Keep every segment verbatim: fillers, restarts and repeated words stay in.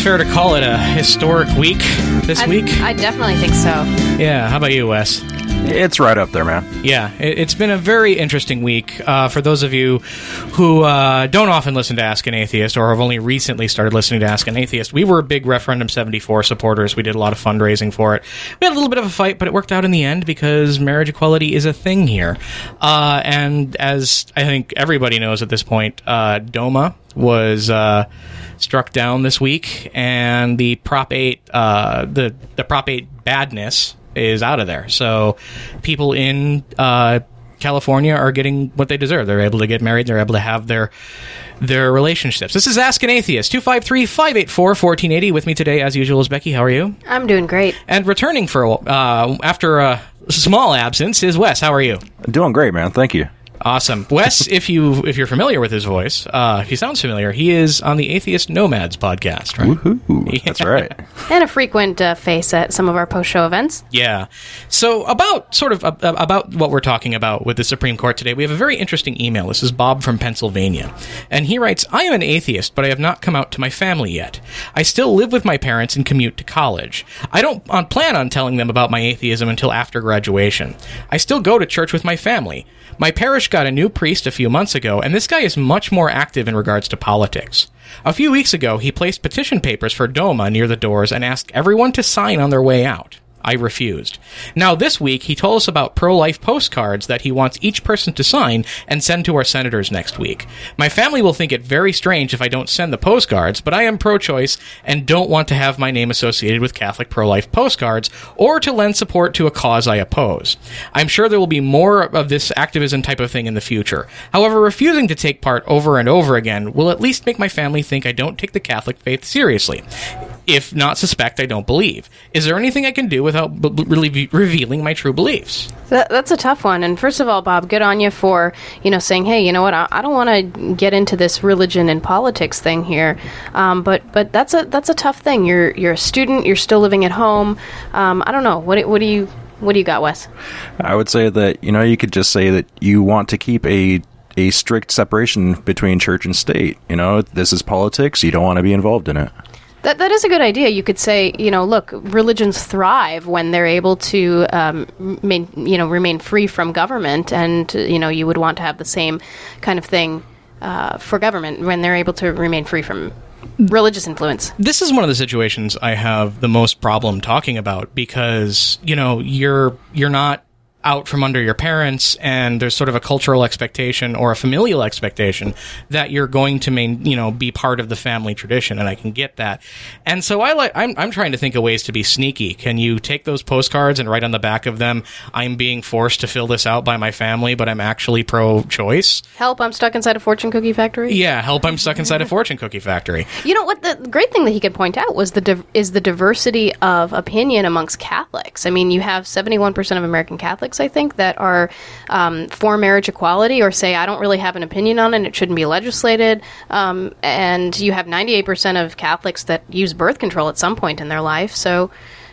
fair to call it a historic week this I, week? I definitely think so. Yeah, how about you, Wes? It's right up there, man. Yeah, it, it's been a very interesting week. Uh, for those of you who uh, don't often listen to Ask an Atheist or have only recently started listening to Ask an Atheist, we were big Referendum seventy-four supporters. We did a lot of fundraising for it. We had a little bit of a fight, but it worked out in the end because marriage equality is a thing here. Uh, and as I think everybody knows at this point, uh, DOMA was uh, struck down this week, and the Prop eight, uh, the, the Prop eight badness is out of there. So people in uh, California are getting what they deserve. They're able to get married. They're able to have their their relationships. This is Ask an Atheist, two five three, five eight four, one four eight zero. With me today, as usual, is Becky. How are you? I'm doing great. And returning for uh, after a small absence is Wes. How are you? Doing great, man. Thank you. Awesome. Wes, if, you, if you're familiar with his voice, uh, if he sounds familiar, he is on the Atheist Nomads podcast, right? Woohoo. Yeah. That's right. And a frequent uh, face at some of our post-show events. Yeah. So about sort of uh, about what we're talking about with the Supreme Court today, we have a very interesting email. This is Bob from Pennsylvania. And he writes, I am an atheist, but I have not come out to my family yet. I still live with my parents and commute to college. I don't on, plan on telling them about my atheism until after graduation. I still go to church with my family. My parish got a new priest a few months ago, and this guy is much more active in regards to politics. A few weeks ago, he placed petition papers for DOMA near the doors and asked everyone to sign on their way out. I refused. Now, this week, he told us about pro-life postcards that he wants each person to sign and send to our senators next week. My family will think it very strange if I don't send the postcards, but I am pro-choice and don't want to have my name associated with Catholic pro-life postcards or to lend support to a cause I oppose. I'm sure there will be more of this activism type of thing in the future. However, refusing to take part over and over again will at least make my family think I don't take the Catholic faith seriously, if not suspect I don't believe. Is there anything I can do without b- really revealing my true beliefs? That, that's a tough one. And first of all, Bob, good on you for, you know, saying, hey, you know what, I, I don't want to get into this religion and politics thing here. Um, but but that's a that's a tough thing. You're you're a student. You're still living at home. Um, I don't know. What what do you what do you got, Wes? I would say that, you know, you could just say that you want to keep a a strict separation between church and state. You know, this is politics. You don't want to be involved in it. That that is a good idea. You could say, you know, look, religions thrive when they're able to, um, main, you know, remain free from government, and you know, you would want to have the same kind of thing uh, for government when they're able to remain free from religious influence. This is one of the situations I have the most problem talking about because, you know, you're you're not out from under your parents, and there's sort of a cultural expectation or a familial expectation that you're going to main, you know, be part of the family tradition, and I can get that. And so I like I'm I'm trying to think of ways to be sneaky. Can you take those postcards and write on the back of them, I'm being forced to fill this out by my family, but I'm actually pro-choice? Help, I'm stuck inside a fortune cookie factory. Yeah, help, I'm stuck inside a fortune cookie factory. You know what, the great thing that he could point out was the div- is the diversity of opinion amongst Catholics. I mean, you have seventy-one percent of American Catholics, I think, that are um, for marriage equality, or say, I don't really have an opinion on it, it shouldn't be legislated. Um, and you have ninety-eight percent of Catholics that use birth control at some point in their life. So,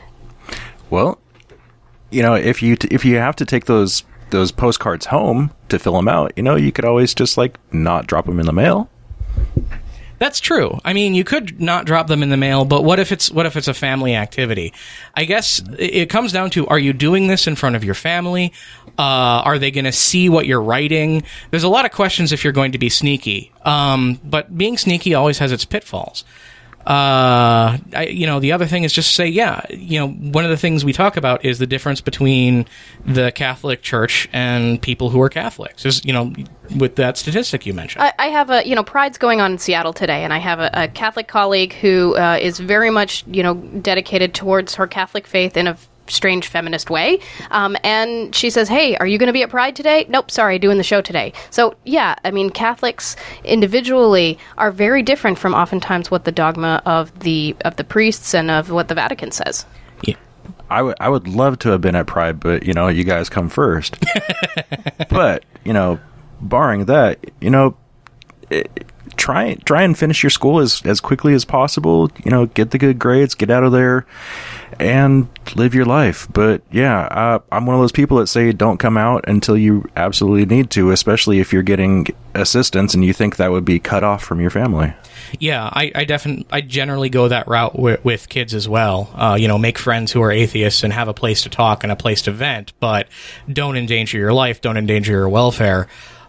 well, you know, if you t- if you have to take those those postcards home to fill them out, you know, you could always just like not drop them in the mail. That's true. I mean, you could not drop them in the mail, but what if it's what if it's a family activity? I guess it comes down to, are you doing this in front of your family? Uh, are they going to see what you're writing? There's a lot of questions if you're going to be sneaky. Um, but being sneaky always has its pitfalls. Uh, I, you know, the other thing is just say, yeah, you know, one of the things we talk about is the difference between the Catholic Church and people who are Catholics. Is, you know, with that statistic you mentioned. I, I have a, you know, Pride's going on in Seattle today, and I have a, a Catholic colleague who uh, is very much, you know, dedicated towards her Catholic faith in a strange feminist way. Um, and she says, hey, are you going to be at Pride today? Nope, sorry, doing the show today. So, yeah, I mean, Catholics individually are very different from oftentimes what the dogma of the of the priests and of what the Vatican says. Yeah. I would I would love to have been at Pride, but, you know, you guys come first. But, you know, barring that, you know, it, try try and finish your school as as quickly as possible. You know, get the good grades, get out of there, and live your life. But yeah, uh, I'm one of those people that say don't come out until you absolutely need to, especially if you're getting assistance and you think that would be cut off from your family. Yeah, I, I definitely, I generally go that route with, with kids as well. Uh, you know, make friends who are atheists and have a place to talk and a place to vent, but don't endanger your life, don't endanger your welfare.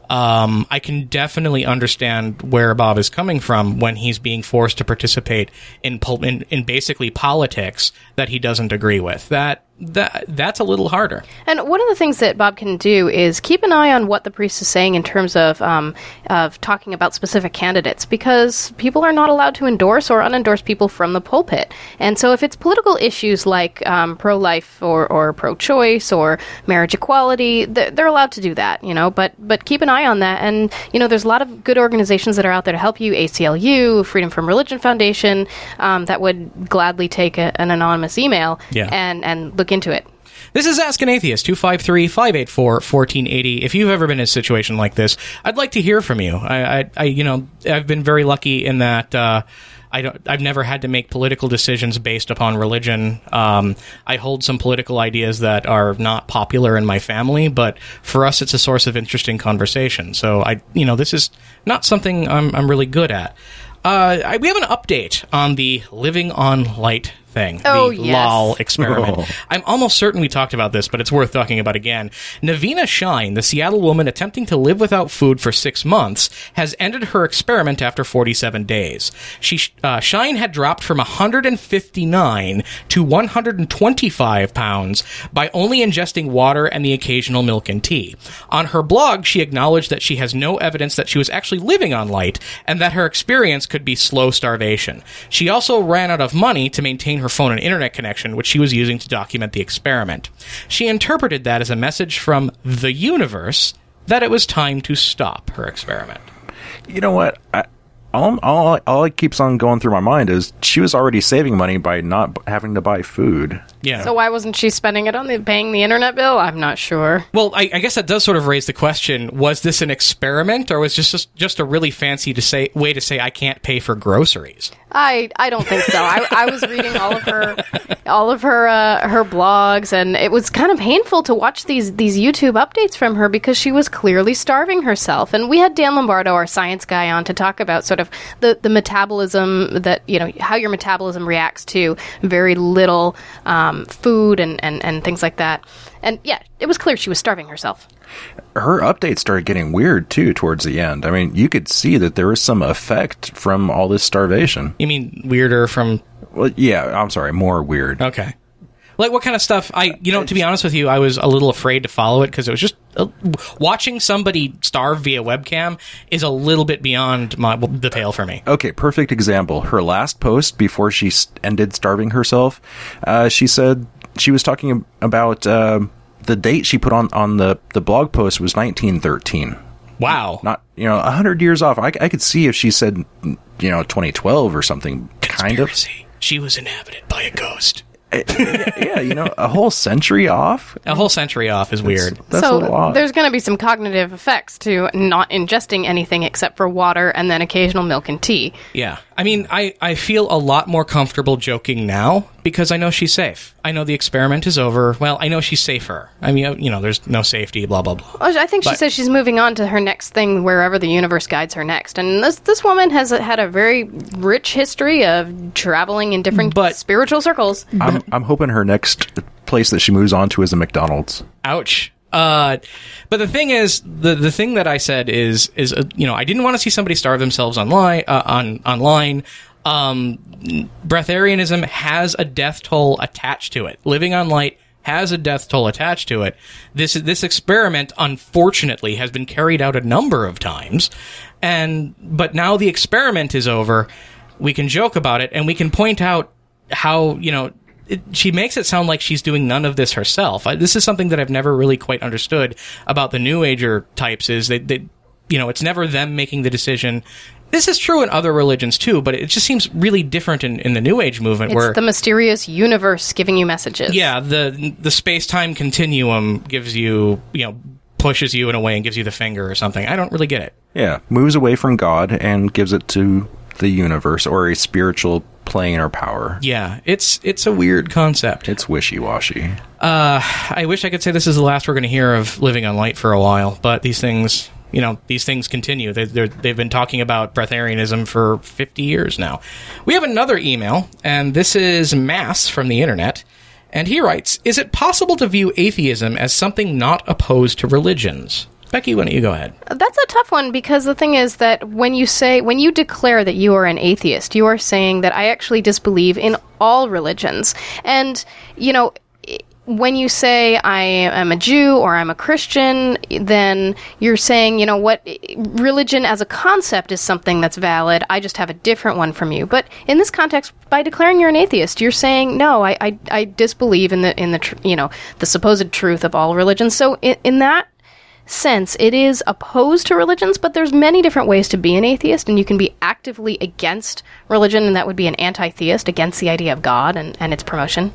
Um, I can definitely understand where Bob is coming from when he's being forced to participate in, pol- in in basically politics that he doesn't agree with. That that that's a little harder. And one of the things that Bob can do is keep an eye on what the priest is saying in terms of um, of talking about specific candidates, because people are not allowed to endorse or unendorse people from the pulpit. And so if it's political issues like um, pro-life or, or pro-choice or marriage equality, they're, they're allowed to do that, you know, but but keep an eye on that. And, you know, there's a lot of good organizations that are out there to help you, A C L U, Freedom from Religion Foundation, um, that would gladly take a, an anonymous email yeah. and, and look into it. This is Ask an Atheist, two five three, five eight four, one four eight zero. If you've ever been in a situation like this, I'd like to hear from you. I, I, I you know, I've been very lucky in that uh, I don't, I've never had to make political decisions based upon religion. Um, I hold some political ideas that are not popular in my family, but for us, it's a source of interesting conversation. So I, you know, this is not something I'm, I'm really good at. Uh, I, we have an update on the Living on Light thing, oh, the yes. LOL experiment. Oh. I'm almost certain we talked about this, but it's worth talking about again. Navina Shine, the Seattle woman attempting to live without food for six months, has ended her experiment after forty-seven days. She uh, Shine had dropped from one hundred fifty-nine to one hundred twenty-five pounds by only ingesting water and the occasional milk and tea. On her blog, she acknowledged that she has no evidence that she was actually living on light and that her experience could be slow starvation. She also ran out of money to maintain her phone and internet connection, which she was using to document the experiment. She interpreted that as a message from the universe that it was time to stop her experiment. You know what? I, all, all, all it keeps on going through my mind is she was already saving money by not having to buy food. Yeah. So why wasn't she spending it on the paying the internet bill? I'm not sure. Well, I, I guess that does sort of raise the question: was this an experiment, or was this just just a really fancy to say way to say I can't pay for groceries? I, I don't think so. I, I was reading all of her all of her uh, her blogs, and it was kind of painful to watch these these YouTube updates from her because she was clearly starving herself. And we had Dan Lombardo, our science guy, on to talk about sort of the, the metabolism that, you know, how your metabolism reacts to very little um, food and, and, and things like that. And yeah, it was clear she was starving herself. Her updates started getting weird, too, towards the end. I mean, you could see that there was some effect from all this starvation. You mean weirder from... Well, yeah, I'm sorry, more weird. Okay. Like, what kind of stuff? I, you know, to be honest with you, I was a little afraid to follow it because it was just... Uh, watching somebody starve via webcam is a little bit beyond my, the pale for me. Okay, perfect example. Her last post before she ended starving herself, uh, she said she was talking about... Uh, the date she put on, on the, the blog post was nineteen thirteen. Wow. Not, you know, one hundred years off. I, I could see if she said, you know, twenty twelve or something, kind of. Conspiracy. She was inhabited by a ghost. yeah, yeah, you know, a whole century off? A whole century off is weird. That's, that's so a little odd. There's going to be some cognitive effects to not ingesting anything except for water and then occasional milk and tea. Yeah. I mean, I, I feel a lot more comfortable joking now because I know she's safe. I know the experiment is over. Well, I know she's safer. I mean, you know, there's no safety, blah, blah, blah. Well, I think she But- says she's moving on to her next thing wherever the universe guides her next. And this this woman has had a very rich history of traveling in different But- spiritual circles. I'm, I'm hoping her next place that she moves on to is a McDonald's. Ouch. Uh, but the thing is, the the thing that I said is is uh, you know, I didn't want to see somebody starve themselves online. Uh, on online, um, breatharianism has a death toll attached to it. Living on light has a death toll attached to it. This this experiment, unfortunately, has been carried out a number of times, and but now the experiment is over. We can joke about it, and we can point out how, you know. It, she makes it sound like she's doing none of this herself. I, this is something that I've never really quite understood about the New Ager types, is that they, you know, it's never them making the decision. This is true in other religions too, but it just seems really different in, in the New Age movement. It's where the mysterious universe giving you messages. yeah, the the space time continuum gives you, you know, pushes you in a way and gives you the finger or something. I don't really get it. Yeah, moves away from God and gives it to the universe or a spiritual plane or power. Yeah, it's it's a weird concept. It's wishy-washy. Uh, I wish I could say this is the last we're going to hear of Living on Light for a while, but these things, you know, these things continue. They, they've been talking about breatharianism for fifty years now. We have another email, and this is Mass from the internet, and he writes, is it possible to view atheism as something not opposed to religions? Becky, why don't you go ahead? That's a tough one, because the thing is that when you say, when you declare that you are an atheist, you are saying that I actually disbelieve in all religions. And, you know, when you say I am a Jew or I'm a Christian, then you're saying, you know what, religion as a concept is something that's valid. I just have a different one from you. But in this context, by declaring you're an atheist, you're saying, no, I, I, I disbelieve in the, in the, tr- you know, the supposed truth of all religions. So in, in that sense, it is opposed to religions, but there's many different ways to be an atheist, and you can be actively against religion, and that would be an anti-theist, against the idea of God and, and its promotion.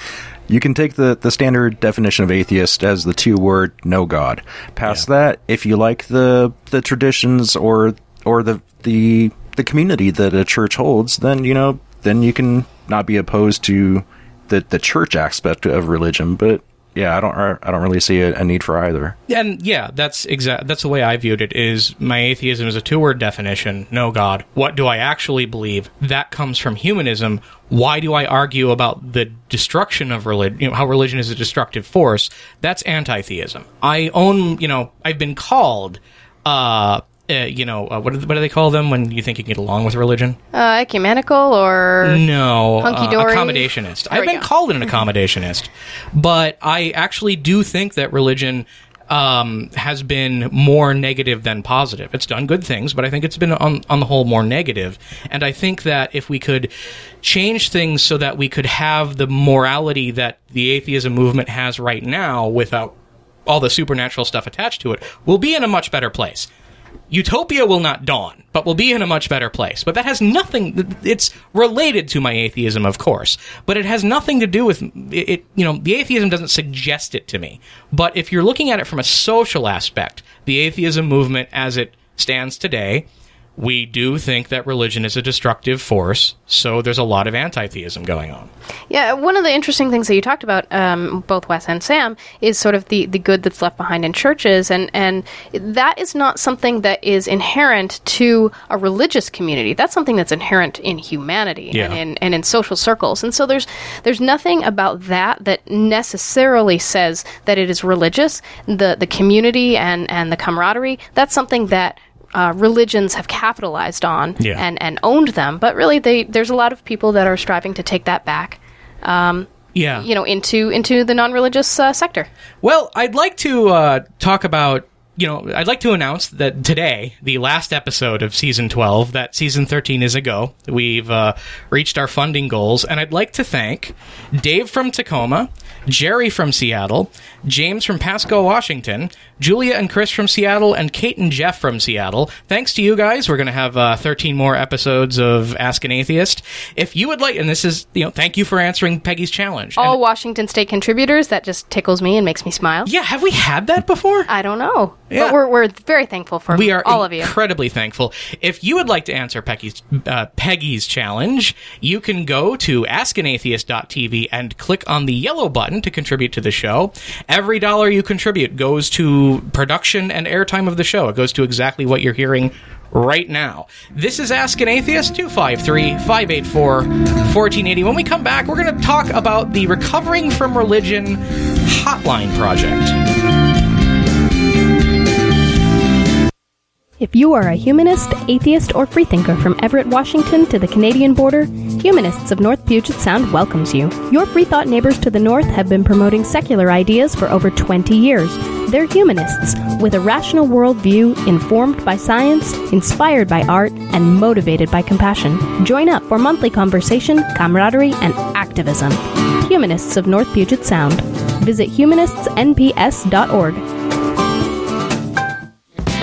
You can take the, the standard definition of atheist as the two-word no God. Past yeah. that, if you like the the traditions or or the the the community that a church holds, then you know then you can not be opposed to the the church aspect of religion, but yeah, I don't. I don't really see a, a need for either. And yeah, that's exact. That's the way I viewed it. Is my atheism is a two-word definition. No God. What do I actually believe? That comes from humanism. Why do I argue about the destruction of religion? You know, how religion is a destructive force? That's anti-theism. I own. You know, I've been called. Uh, Uh, you know, uh, what, do, what do they call them when you think you can get along with religion? Uh, ecumenical or... No, hunky-dory? Uh, accommodationist. There I've been go. called an accommodationist, but I actually do think that religion um, has been more negative than positive. It's done good things, but I think it's been, on, on the whole, more negative. And I think that if we could change things so that we could have the morality that the atheism movement has right now without all the supernatural stuff attached to it, we'll be in a much better place. Utopia will not dawn, but we'll be in a much better place. But that has nothing... It's related to my atheism, of course, but it has nothing to do with... It, it, you know, the atheism doesn't suggest it to me. But if you're looking at it from a social aspect, the atheism movement as it stands today, we do think that religion is a destructive force, so there's a lot of anti-theism going on. Yeah, one of the interesting things that you talked about, um, both Wes and Sam, is sort of the, the good that's left behind in churches, and, and that is not something that is inherent to a religious community. That's something that's inherent in humanity yeah. and, in, and in social circles. And so there's there's nothing about that that necessarily says that it is religious. The, the community and, and the camaraderie, that's something that Uh, religions have capitalized on yeah. and, and owned them, but really they there's a lot of people that are striving to take that back, um, yeah. you know, into into the non-religious uh, sector. Well, I'd like to uh, talk about, you know, I'd like to announce that today, the last episode of Season twelve, that Season thirteen is a go. We've uh, reached our funding goals, and I'd like to thank Dave from Tacoma, Jerry from Seattle, James from Pasco, Washington, Julia and Chris from Seattle, and Kate and Jeff from Seattle. Thanks to you guys, we're going to have uh, thirteen more episodes of Ask an Atheist. If you would like, and this is, you know, thank you for answering Peggy's challenge. All and, Washington State contributors, that just tickles me and makes me smile. Yeah, have we had that before? I don't know. Yeah. But we're, we're very thankful for we are all of you. Incredibly thankful. If you would like to answer Peggy's, uh, Peggy's challenge, you can go to ask an atheist dot t v and click on the yellow button to contribute to the show. Every dollar you contribute goes to production and airtime of the show. It goes to exactly what you're hearing right now. This is Ask an Atheist, two five three, five eight four, one four eight zero. When we come back, we're going to talk about the Recovering from Religion Hotline Project. If you are a humanist, atheist, or freethinker from Everett, Washington to the Canadian border, Humanists of North Puget Sound welcomes you. Your free-thought neighbors to the north have been promoting secular ideas for over twenty years. They're humanists, with a rational worldview, informed by science, inspired by art, and motivated by compassion. Join up for monthly conversation, camaraderie, and activism. Humanists of North Puget Sound. Visit humanists n p s dot org.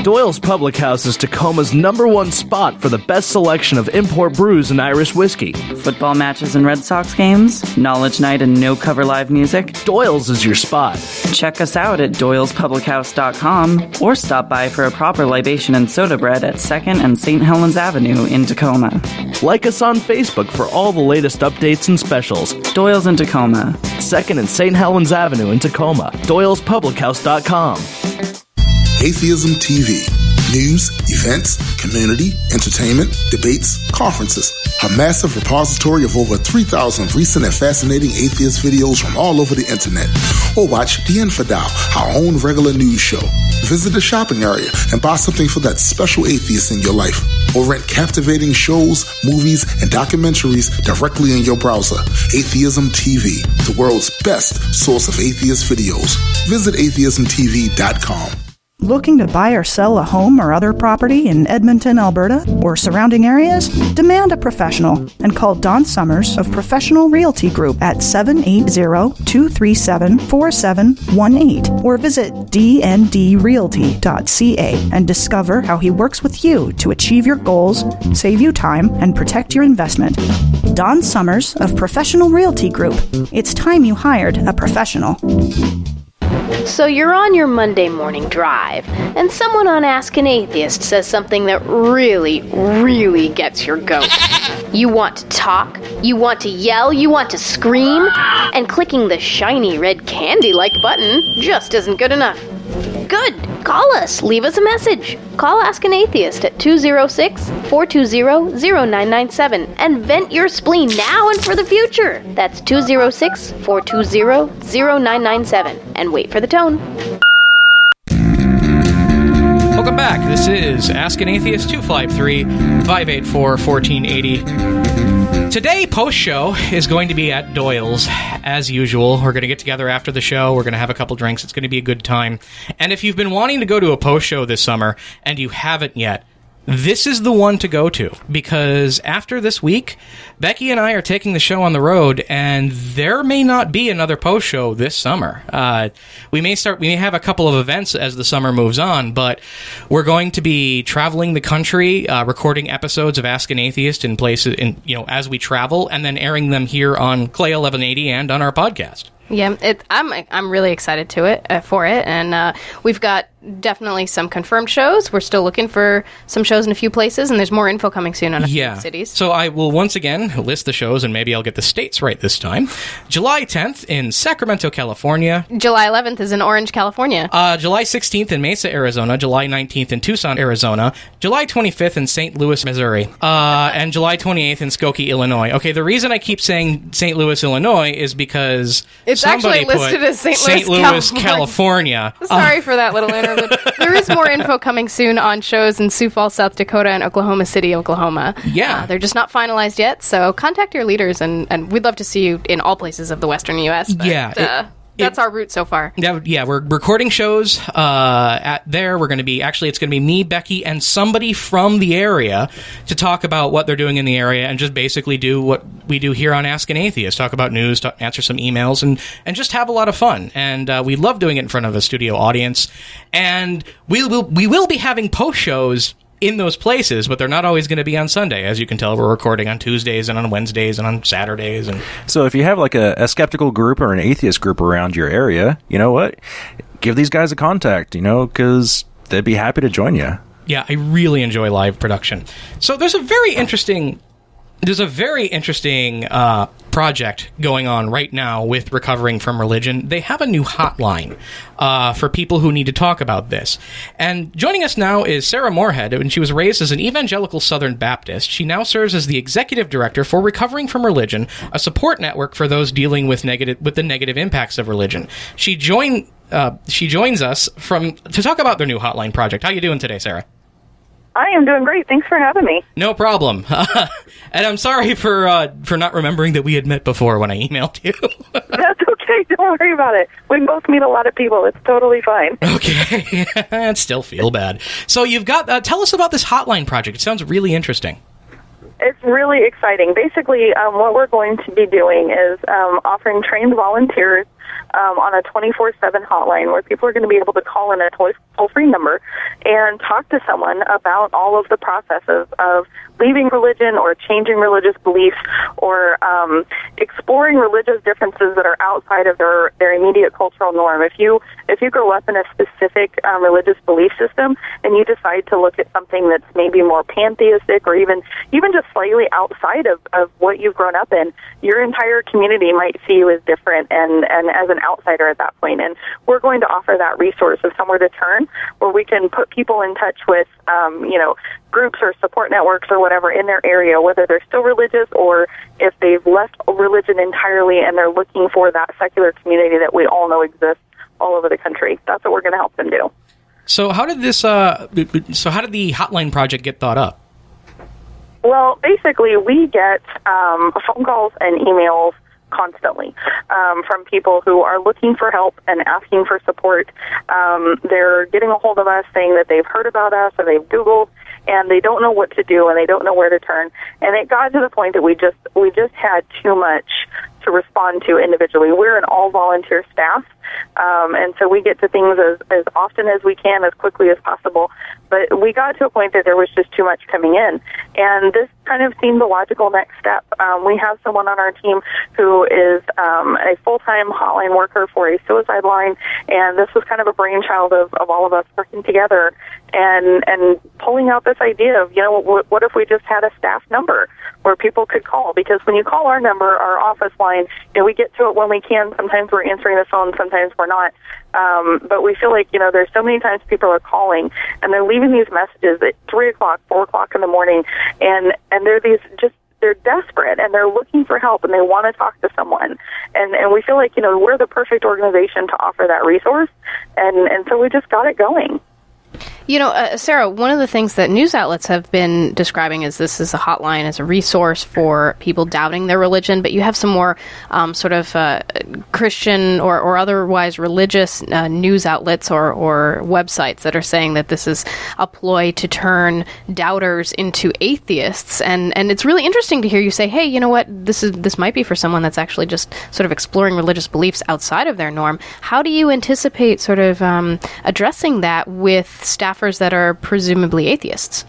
Doyle's Public House is Tacoma's number one spot for the best selection of import brews and Irish whiskey. Football matches and Red Sox games, knowledge night and no-cover live music. Doyle's is your spot. Check us out at doyles public house dot com or stop by for a proper libation and soda bread at second and Saint Helens Avenue in Tacoma. Like us on Facebook for all the latest updates and specials. Doyle's in Tacoma. second and Saint Helens Avenue in Tacoma. doyles public house dot com. Atheism T V. News, events, community, entertainment, debates, conferences. A massive repository of over three thousand recent and fascinating atheist videos from all over the internet. Or watch The Infidel, our own regular news show. Visit the shopping area and buy something for that special atheist in your life. Or rent captivating shows, movies, and documentaries directly in your browser. Atheism T V, the world's best source of atheist videos. Visit atheism t v dot com. Looking to buy or sell a home or other property in Edmonton, Alberta, or surrounding areas? Demand a professional and call Don Summers of Professional Realty Group at seven eight zero, two three seven, four seven one eight or visit d n d realty dot c a and discover how he works with you to achieve your goals, save you time, and protect your investment. Don Summers of Professional Realty Group. It's time you hired a professional. So you're on your Monday morning drive, and someone on Ask an Atheist says something that really, really gets your goat. You want to talk, you want to yell, you want to scream, and clicking the shiny red candy-like button just isn't good enough. Good! Call us! Leave us a message! Call Ask an Atheist at two oh six, four two zero, zero nine nine seven and vent your spleen now and for the future! That's two oh six, four two zero, zero nine nine seven and wait for the tone. Welcome back. This is Ask an Atheist, two five three, five eight four, one four eight zero. Today, post-show is going to be at Doyle's, as usual. We're going to get together after the show. We're going to have a couple drinks. It's going to be a good time. And if you've been wanting to go to a post-show this summer and you haven't yet, this is the one to go to, because after this week, Becky and I are taking the show on the road, and there may not be another post show this summer. Uh, we may start, we may have a couple of events as the summer moves on, but we're going to be traveling the country, uh, recording episodes of Ask an Atheist in places, in you know, as we travel, and then airing them here on Clay eleven eighty and on our podcast. Yeah, it, I'm I'm really excited to it uh, for it, and uh, we've got definitely some confirmed shows. We're still looking for some shows in a few places, and there's more info coming soon on a yeah. few cities. So I will once again list the shows, and maybe I'll get the states right this time. July tenth in Sacramento, California. July eleventh is in Orange, California. Uh, July sixteenth in Mesa, Arizona. July nineteenth in Tucson, Arizona. July twenty-fifth in Saint Louis, Missouri. Uh, and July twenty-eighth in Skokie, Illinois. Okay, the reason I keep saying Saint Louis, Illinois is because it's somebody actually listed put as Saint Louis, Saint Louis, California. California. Sorry uh, for that little interlude. There is more info coming soon on shows in Sioux Falls, South Dakota, and Oklahoma City, Oklahoma. Yeah. Uh, they're just not finalized yet, so contact your leaders, and, and we'd love to see you in all places of the western U S. But, yeah. It, uh, That's it, our route so far. That, yeah, we're recording shows uh, at there. We're going to be, actually, it's going to be me, Becky, and somebody from the area to talk about what they're doing in the area and just basically do what we do here on Ask an Atheist, talk about news, talk, answer some emails, and, and just have a lot of fun. And uh, we love doing it in front of a studio audience. And we will, we will be having post shows in those places, but they're not always going to be on Sunday. As you can tell, we're recording on Tuesdays and on Wednesdays and on Saturdays. And so if you have like a, a skeptical group or an atheist group around your area, you know what? Give these guys a contact, you know, because they'd be happy to join you. Yeah, I really enjoy live production. So there's a very interesting... There's a very interesting uh, project going on right now with Recovering from Religion. They have a new hotline uh, for people who need to talk about this. And joining us now is Sarah Moorhead, and she was raised as an evangelical Southern Baptist. She now serves as the executive director for Recovering from Religion, a support network for those dealing with negative with the negative impacts of religion. She join uh, she joins us from to talk about their new hotline project. How you doing today, Sarah? I am doing great. Thanks for having me. No problem. And I'm sorry for uh, for not remembering that we had met before when I emailed you. That's okay. Don't worry about it. We both meet a lot of people. It's totally fine. Okay. I still feel bad. So you've got... Uh, tell us about this hotline project. It sounds really interesting. It's really exciting. Basically, um, what we're going to be doing is um, offering trained volunteers um, on a twenty-four seven hotline where people are going to be able to call in a toll-free number and talk to someone about all of the processes of leaving religion or changing religious beliefs or um, exploring religious differences that are outside of their, their immediate cultural norm. If you if you grow up in a specific um, religious belief system and you decide to look at something that's maybe more pantheistic or even even just slightly outside of, of what you've grown up in, your entire community might see you as different and, and as an outsider at that point. And we're going to offer that resource of somewhere to turn where we can put people in touch with, um, you know, groups or support networks or whatever in their area, whether they're still religious or if they've left religion entirely and they're looking for that secular community that we all know exists all over the country. That's what we're going to help them do. So how did this? Uh, so how did the Hotline Project get thought up? Well, basically, we get um, phone calls and emails constantly um, from people who are looking for help and asking for support. Um, they're getting a hold of us saying that they've heard about us or they've Googled and they don't know what to do and they don't know where to turn. And it got to the point that we just we just had too much to respond to individually. We're an all-volunteer staff, um, and so we get to things as, as often as we can, as quickly as possible. But we got to a point that there was just too much coming in, and this kind of seemed the logical next step. Um, we have someone on our team who is um, a full-time hotline worker for a suicide line, and this was kind of a brainchild of, of all of us working together and and pulling out this idea of, you know, what, what if we just had a staff number where people could call? Because when you call our number, our office line, you know, we get to it when we can. Sometimes we're answering the phone, sometimes we're not. Um, but we feel like, you know, there's so many times people are calling and they're leaving these messages at three o'clock, four o'clock in the morning, and, and they're these just, they're desperate and they're looking for help and they want to talk to someone. And, and we feel like, you know, we're the perfect organization to offer that resource. And, and so we just got it going. You know, uh, Sarah, one of the things that news outlets have been describing is this is a hotline as a resource for people doubting their religion, but you have some more um, sort of uh, Christian or, or otherwise religious uh, news outlets or, or websites that are saying that this is a ploy to turn doubters into atheists. And, and it's really interesting to hear you say, hey, you know what, this is this might be for someone that's actually just sort of exploring religious beliefs outside of their norm. How do you anticipate sort of um, addressing that with staffers that are presumably atheists?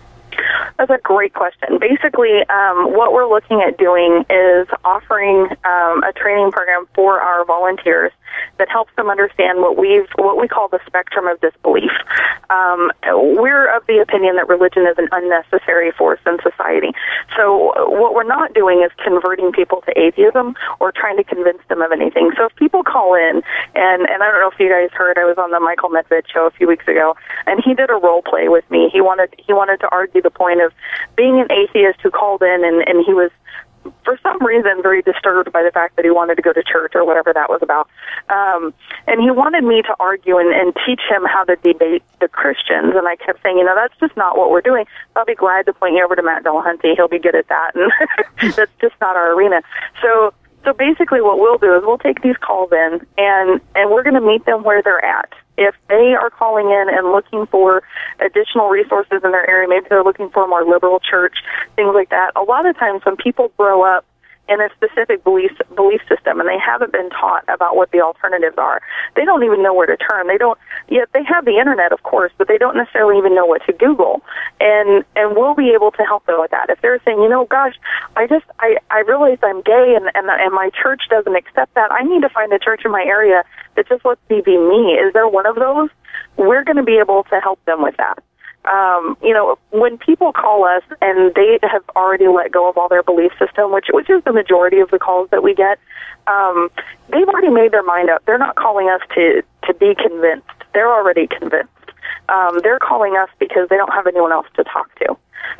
That's a great question. Basically, um, what we're looking at doing is offering um, a training program for our volunteers that helps them understand what we've what we call the spectrum of disbelief. Um, we're of the opinion that religion is an unnecessary force in society. So what we're not doing is converting people to atheism or trying to convince them of anything. So if people call in, and, and I don't know if you guys heard, I was on the Michael Medved show a few weeks ago, and he did a role play with me. He wanted he wanted to argue the point of being an atheist who called in, and, and he was, for some reason, very disturbed by the fact that he wanted to go to church or whatever that was about. Um, and he wanted me to argue and, and teach him how to debate the Christians. And I kept saying, you know, that's just not what we're doing. I'll be glad to point you over to Matt Delahanty. He'll be good at that. And that's just not our arena. So so basically what we'll do is we'll take these calls in, and, and we're going to meet them where they're at. If they are calling in and looking for additional resources in their area, maybe they're looking for a more liberal church, things like that. A lot of times when people grow up in a specific belief belief system and they haven't been taught about what the alternatives are, they don't even know where to turn. They don't, yet they have the internet, of course, but they don't necessarily even know what to Google. And and we'll be able to help them with that. If they're saying, you know, gosh, I just, I, I realize I'm gay and, and, and my church doesn't accept that. I need to find a church in my area that just lets me be me. Is there one of those? We're going to be able to help them with that. Um, you know, when people call us and they have already let go of all their belief system, which which is the majority of the calls that we get, um, they've already made their mind up. They're not calling us to, to be convinced. They're already convinced. Um, they're calling us because they don't have anyone else to talk to.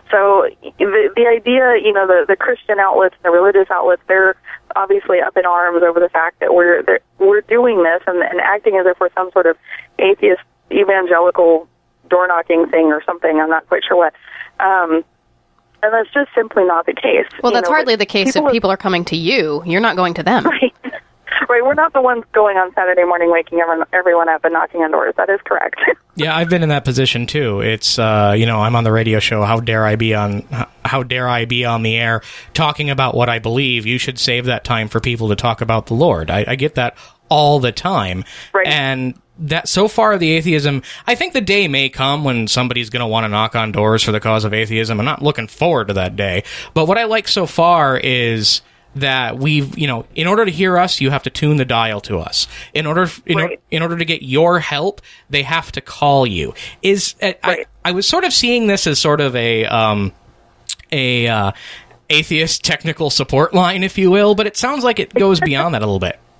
So the, the idea, you know, the, the Christian outlets, the religious outlets, they're obviously up in arms over the fact that we're we're doing this and, and acting as if we're some sort of atheist evangelical door-knocking thing or something. I'm not quite sure what. Um, and that's just simply not the case. Well, you that's know, hardly the case people if people are coming to you. You're not going to them. Right. Right. We're not the ones going on Saturday morning waking everyone, everyone up and knocking on doors. That is correct. Yeah, I've been in that position too. It's, uh, you know, I'm on the radio show. How dare I be on, how dare I be on the air talking about what I believe? You should save that time for people to talk about the Lord. I, I get that all the time. Right. And that so far the atheism, I think the day may come when somebody's going to want to knock on doors for the cause of atheism. I'm not looking forward to that day. But what I like so far is that we've, you know, in order to hear us, you have to tune the dial to us. In order, in, right. or, in order to get your help, they have to call you. Is uh, right. I, I was sort of seeing this as sort of a um, a uh, atheist technical support line, if you will, but it sounds like it goes beyond that a little bit.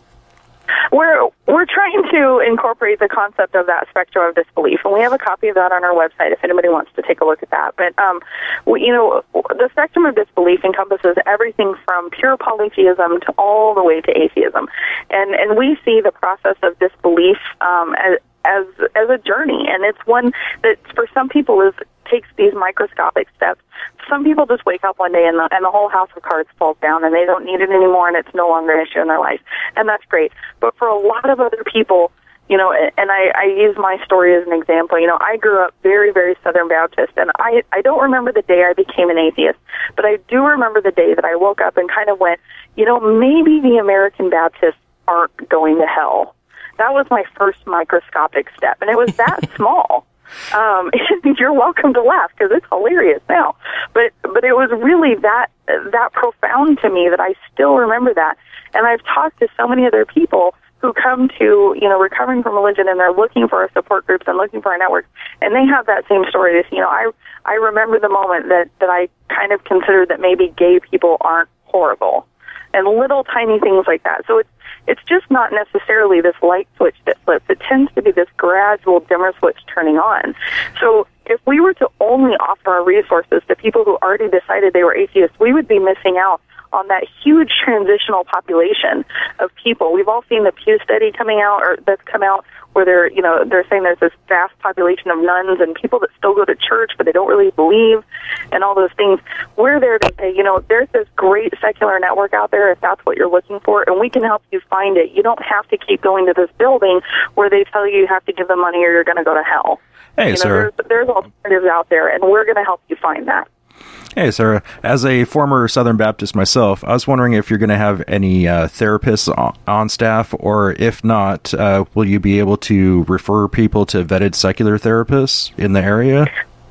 We're we're trying to incorporate the concept of that spectrum of disbelief, and we have a copy of that on our website if anybody wants to take a look at that. But um, we, you know, the spectrum of disbelief encompasses everything from pure polytheism to all the way to atheism, and and we see the process of disbelief um, as as as a journey, and it's one that for some people is takes these microscopic steps. Some people just wake up one day and the, and the whole house of cards falls down and they don't need it anymore and it's no longer an issue in their life. And that's great. But for a lot of other people, you know, and I, I use my story as an example, you know, I grew up very, very Southern Baptist, and I, I don't remember the day I became an atheist, but I do remember the day that I woke up and kind of went, you know, maybe the American Baptists aren't going to hell. That was my first microscopic step, and it was that small. Um, you're welcome to laugh because it's hilarious now, but but it was really that that profound to me that I still remember that. And I've talked to so many other people who come to, you know, recovering from religion, and they're looking for our support groups and looking for our networks, and they have that same story. You know, I I remember the moment that that I kind of considered that maybe gay people aren't horrible, and little tiny things like that. So it's It's just not necessarily this light switch that flips. It tends to be this gradual dimmer switch turning on. So if we were to only offer our resources to people who already decided they were atheists, we would be missing out on that huge transitional population of people. We've all seen the Pew study coming out, or that's come out, where they're, you know, they're saying there's this vast population of nuns and people that still go to church, but they don't really believe, and all those things. We're there to say, you know, there's this great secular network out there if that's what you're looking for, and we can help you find it. You don't have to keep going to this building where they tell you you have to give them money or you're going to go to hell. Hey, you know, Sarah. There's, there's alternatives out there, and we're going to help you find that. Hey, Sarah. As a former Southern Baptist myself, I was wondering if you're going to have any uh, therapists on, on staff, or if not, uh, will you be able to refer people to vetted secular therapists in the area?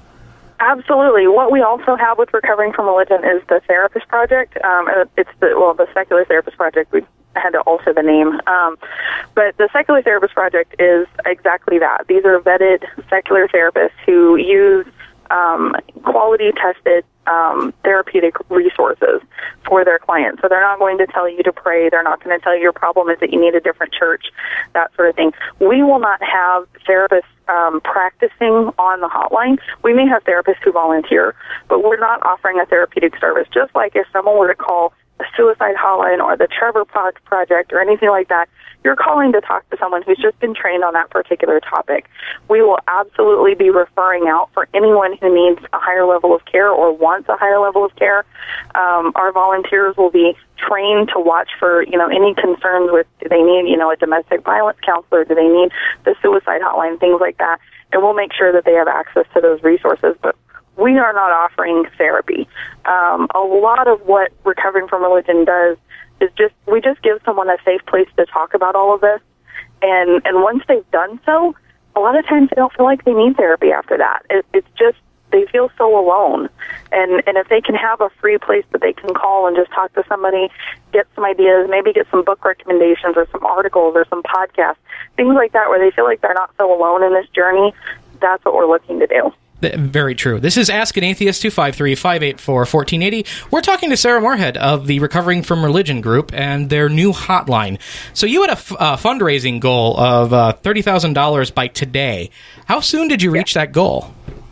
Absolutely. What we also have with Recovering from Religion is the Therapist Project. Um, it's the, well, the Secular Therapist Project. We had to alter the name. Um, but the Secular Therapist Project is exactly that. These are vetted secular therapists who use um, quality-tested Um, therapeutic resources for their clients. So they're not going to tell you to pray. They're not going to tell you your problem is that you need a different church, that sort of thing. We will not have therapists um, practicing on the hotline. We may have therapists who volunteer, but we're not offering a therapeutic service. Just like if someone were to call a suicide hotline or the Trevor Park Project or anything like that, you're calling to talk to someone who's just been trained on that particular topic. We will absolutely be referring out for anyone who needs a higher level of care or wants a higher level of care. Um, our volunteers will be trained to watch for, you know, any concerns with, do they need, you know, a domestic violence counselor? Do they need the suicide hotline? Things like that. And we'll make sure that they have access to those resources. But we are not offering therapy. Um, a lot of what Recovering from Religion does is just, we just give someone a safe place to talk about all of this. And, and once they've done so, a lot of times they don't feel like they need therapy after that. It, it's just, they feel so alone. And, and if they can have a free place that they can call and just talk to somebody, get some ideas, maybe get some book recommendations or some articles or some podcasts, things like that where they feel like they're not so alone in this journey, that's what we're looking to do. Very true. This is Ask an Atheist, two five three, five eight four, one four eight zero. We're talking to Sarah Moorhead of the Recovering from Religion group and their new hotline. So you had a f- uh, fundraising goal of uh, thirty thousand dollars by today. How soon did you reach that goal?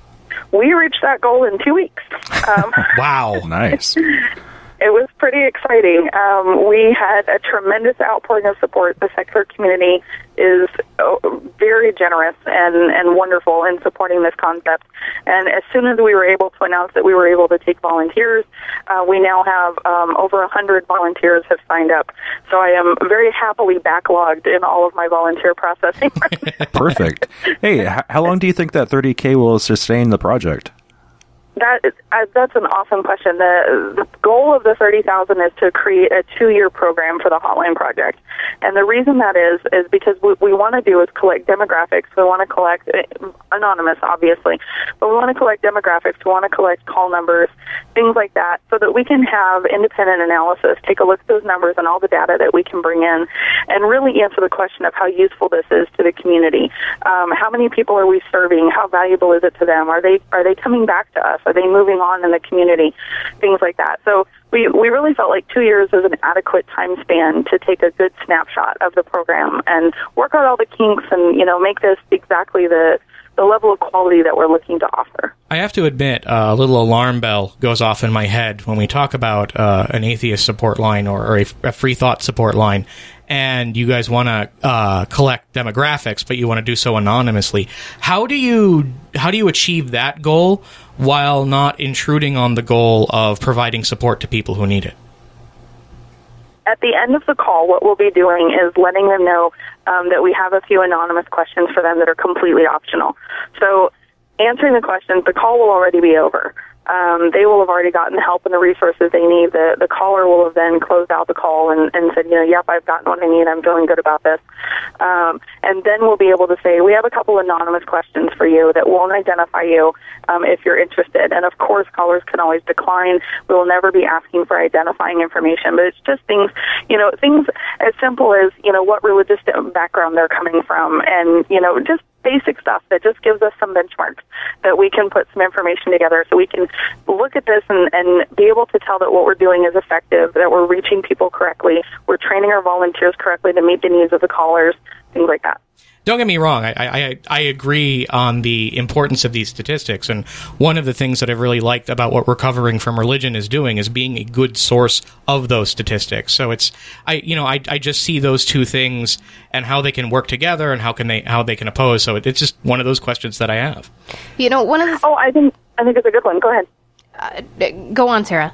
We reached that goal in two weeks. Um, wow. Nice. It was pretty exciting. Um, we had a tremendous outpouring of support. The secular community is oh, very generous and, and wonderful in supporting this concept. And as soon as we were able to announce that we were able to take volunteers, uh, we now have um, over one hundred volunteers have signed up. So I am very happily backlogged in all of my volunteer processing. Perfect. Hey, h- how long do you think that thirty K will sustain the project? That uh, that's an awesome question. The, the goal of the thirty thousand is to create a two-year program for the Hotline Project, and the reason that is is because what we want to do is collect demographics. We want to collect uh, anonymous, obviously, but we want to collect demographics. We want to collect call numbers, things like that, so that we can have independent analysis, take a look at those numbers and all the data that we can bring in, and really answer the question of how useful this is to the community. Um, how many people are we serving? How valuable is it to them? Are they are they coming back to us? Are they moving on in the community? Things like that. So we, we really felt like two years is an adequate time span to take a good snapshot of the program and work out all the kinks and, you know, make this exactly the, the level of quality that we're looking to offer. I have to admit, uh, a little alarm bell goes off in my head when we talk about uh, an atheist support line or, or a, a free thought support line. And you guys want to uh, collect demographics, but you want to do so anonymously. How do you how do you achieve that goal while not intruding on the goal of providing support to people who need it? At the end of the call, what we'll be doing is letting them know um, that we have a few anonymous questions for them that are completely optional. So answering the questions, the call will already be over. Um, they will have already gotten the help and the resources they need. The the caller will have then closed out the call and, and said, you know, yep, I've gotten what I need. I'm feeling good about this. Um, and then we'll be able to say, we have a couple anonymous questions for you that won't identify you um, if you're interested. And, of course, callers can always decline. We will never be asking for identifying information. But it's just things, you know, things as simple as, you know, what religious background they're coming from and, you know, just basic stuff that just gives us some benchmarks that we can put some information together so we can look at this and, and be able to tell that what we're doing is effective, that we're reaching people correctly, we're training our volunteers correctly to meet the needs of the callers, things like that. Don't get me wrong. I, I I agree on the importance of these statistics, and one of the things that I've really liked about what Recovering from Religion is doing is being a good source of those statistics. So it's I you know I I just see those two things and how they can work together and how can they how they can oppose. So it, it's just one of those questions that I have. You know, one of the oh, I think I think it's a good one. Go ahead. Uh, go on, Sarah.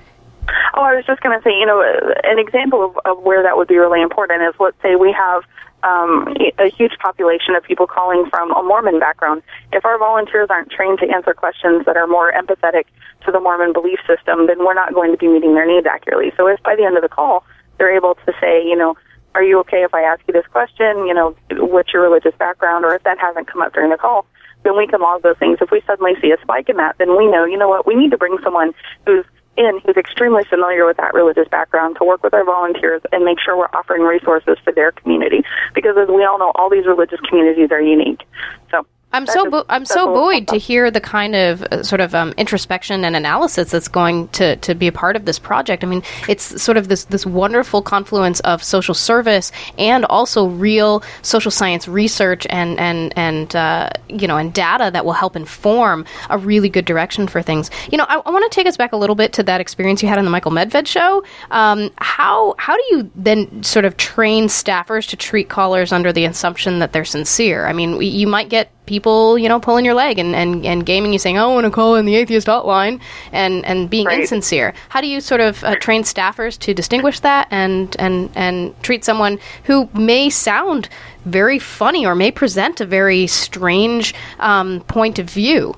Oh, I was just going to say, you know, an example of, of where that would be really important is, let's say we have um, a huge population of people calling from a Mormon background. If our volunteers aren't trained to answer questions that are more empathetic to the Mormon belief system, then we're not going to be meeting their needs accurately. So if by the end of the call they're able to say, you know, are you okay if I ask you this question? You know, what's your religious background? Or if that hasn't come up during the call, then we can log those things. If we suddenly see a spike in that, then we know, you know what, we need to bring someone who's in who's extremely familiar with that religious background to work with our volunteers and make sure we're offering resources for their community. Because as we all know, all these religious communities are unique. So I'm so bu- I'm so buoyed to hear the kind of uh, sort of um, introspection and analysis that's going to, to be a part of this project. I mean, it's sort of this this wonderful confluence of social service and also real social science research and and and uh, you know and data that will help inform a really good direction for things. You know, I, I want to take us back a little bit to that experience you had on the Michael Medved show. Um, how how do you then sort of train staffers to treat callers under the assumption that they're sincere? I mean, you might get people, you know, pulling your leg and, and, and gaming you, saying, oh, I want to call in the atheist hotline, and, and being right. insincere. How do you sort of uh, train staffers to distinguish that and, and, and treat someone who may sound very funny or may present a very strange um, point of view?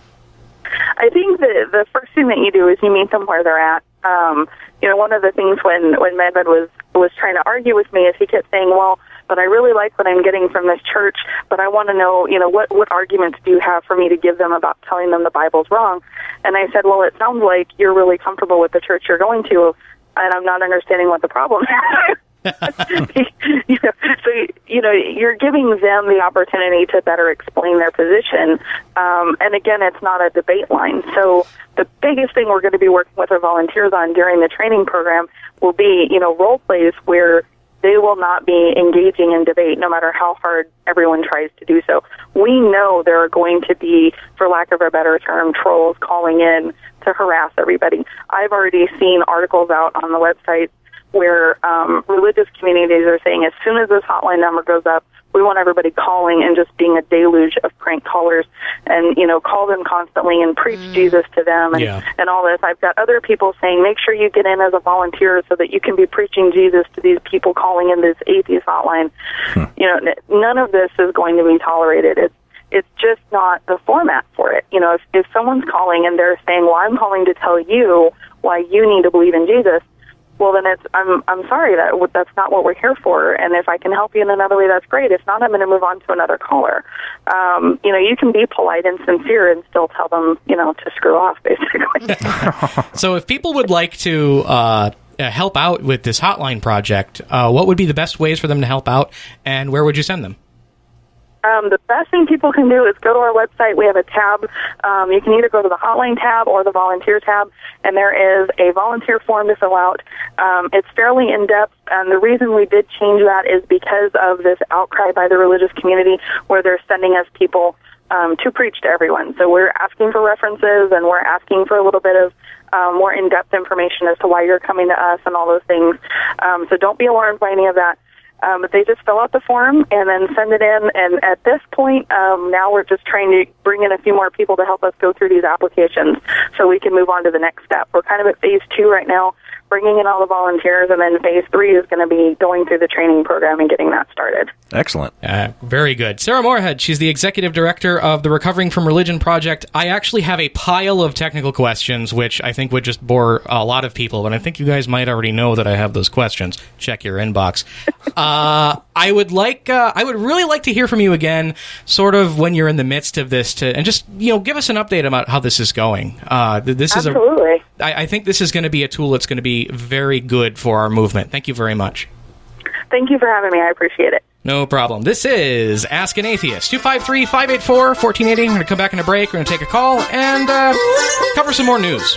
I think the the first thing that you do is you meet them where they're at. Um, you know, one of the things when, when Medved was, was trying to argue with me is he kept saying, well, but I really like what I'm getting from this church, but I want to know, you know, what, what arguments do you have for me to give them about telling them the Bible's wrong? And I said, well, it sounds like you're really comfortable with the church you're going to, and I'm not understanding what the problem is. you know, so, you know, you're giving them the opportunity to better explain their position. Um, and again, it's not a debate line. So the biggest thing we're going to be working with our volunteers on during the training program will be, you know, role plays where they will not be engaging in debate no matter how hard everyone tries to do so. We know there are going to be, for lack of a better term, trolls calling in to harass everybody. I've already seen articles out on the website where um, religious communities are saying as soon as this hotline number goes up, we want everybody calling and just being a deluge of prank callers and, you know, call them constantly and preach mm. Jesus to them and, yeah. and all this. I've got other people saying, make sure you get in as a volunteer so that you can be preaching Jesus to these people calling in this atheist hotline. Hmm. You know, none of this is going to be tolerated. It's, it's just not the format for it. You know, if, if someone's calling and they're saying, well, I'm calling to tell you why you need to believe in Jesus, well, then it's, I'm, I'm sorry, that that's not what we're here for. And if I can help you in another way, that's great. If not, I'm going to move on to another caller. Um, you know, you can be polite and sincere and still tell them, you know, to screw off, basically. So if people would like to uh, help out with this hotline project, uh, what would be the best ways for them to help out, and where would you send them? Um, the best thing people can do is go to our website. We have a tab. Um, you can either go to the hotline tab or the volunteer tab, and there is a volunteer form to fill out. Um, it's fairly in-depth, and the reason we did change that is because of this outcry by the religious community where they're sending us people um, to preach to everyone. So we're asking for references, and we're asking for a little bit of um, more in-depth information as to why you're coming to us and all those things. Um, so don't be alarmed by any of that. Um, but they just fill out the form and then send it in. And at this point, um, now we're just trying to bring in a few more people to help us go through these applications so we can move on to the next step. We're kind of at phase two right now, bringing in all the volunteers, and then phase three is going to be going through the training program and getting that started. Excellent. Uh, very good. Sarah Moorhead, she's the executive director of the Recovering from Religion Project. I actually have a pile of technical questions, which I think would just bore a lot of people, and I think you guys might already know that I have those questions. Check your inbox. uh, I would like, uh, I would really like to hear from you again, sort of when you're in the midst of this, to and just, you know, give us an update about how this is going. Uh, this is Absolutely. a, I, I think this is going to be a tool that's going to be very good for our movement. Thank you very much. Thank you for having me. I appreciate it. No problem. This is Ask an Atheist. two five three, five eight four, one four eight zero. We're going to come back in a break. We're going to take a call and uh, cover some more news.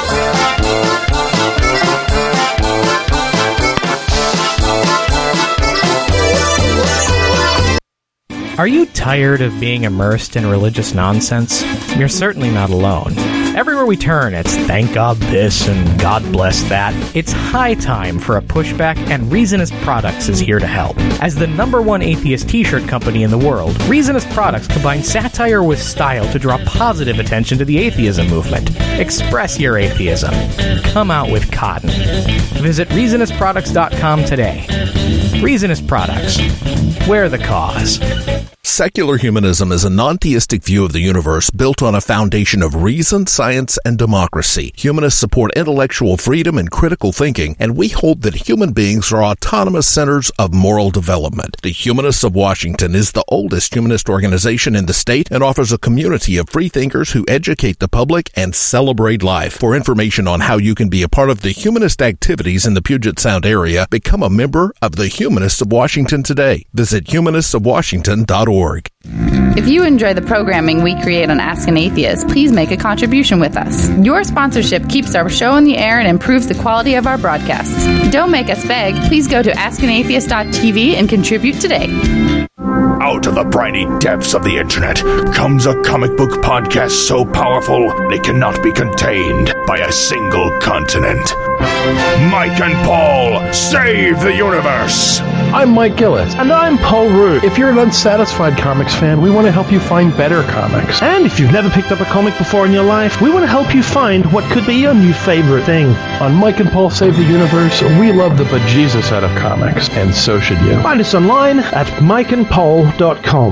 Are you tired of being immersed in religious nonsense? You're certainly not alone. Everywhere we turn, it's thank God this and God bless that. It's high time for a pushback, and Reasonist Products is here to help. As the number one atheist t-shirt company in the world, Reasonist Products combine satire with style to draw positive attention to the atheism movement. Express your atheism. Come out with cotton. Visit reasonist products dot com today. Reasonist Products. Wear the cause. Secular humanism is a non-theistic view of the universe built on a foundation of reason, science, and democracy. Humanists support intellectual freedom and critical thinking, and we hold that human beings are autonomous centers of moral development. The Humanists of Washington is the oldest humanist organization in the state and offers a community of freethinkers who educate the public and celebrate life. For information on how you can be a part of the humanist activities in the Puget Sound area, become a member of the Humanists of Washington today. Visit humanists of washington dot org. If you enjoy the programming we create on Ask an Atheist, please make a contribution with us. Your sponsorship keeps our show in the air and improves the quality of our broadcasts. Don't make us beg. Please go to ask an atheist dot t v and contribute today. Out of the briny depths of the internet comes a comic book podcast so powerful they cannot be contained by a single continent. Mike and Paul save the universe! I'm Mike Gillis. And I'm Paul Root. If you're an Unsatisfied Comics fan, we want to help you find better comics. And if you've never picked up a comic before in your life, we want to help you find what could be your new favorite thing. On Mike and Paul Save the Universe, we love the bejesus out of comics, and so should you. Find us online at mike and paul dot com.